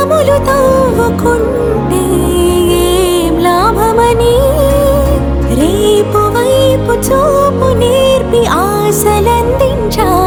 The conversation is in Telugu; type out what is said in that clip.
తలములు తవ్వుకుంటే ఏం లాభమని రేపు వైపు చూపు నేర్పి ఆశలందించా